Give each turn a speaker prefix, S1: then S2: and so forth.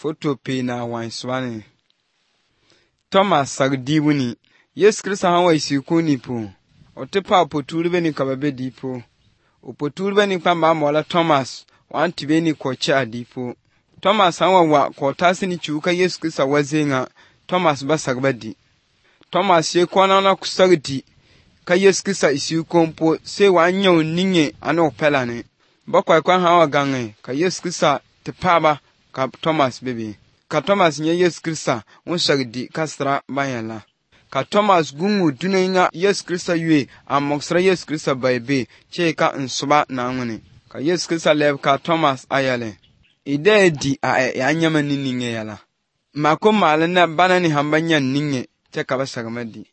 S1: Foto pe na wan swani. Thomas sagdibuni. Yesu Kristo hawa isiku nipo. Otepa potulbe ni kababe dipo. Opotulbe ni kwamba mola Thomas wantibe ni kocha dipo. Thomas hawa wa kotasi ni chuka Yesu Kristo wazenga. Thomas basagbadi. Thomas ye kwana na kusagdi. Ka Yesu Kristo isiku mpo se wanyo ninge ano pelane. Bakwa kwa hawa gange ka Yesu Kristo tepaba ka Thomas bebe. Ka Thomas nye Yesu Kristo unsagdi kasra bayala. Ka Thomas gungu dunenga Yesu Kristo yue amoksra Yesu Kristo baibe che ka nsuba na ngene. Ka Yesu Kristo leb ka Thomas ayale. Ide di a anyama ninge yala. Mako malana banani hambanya ninge che ka basagamadi.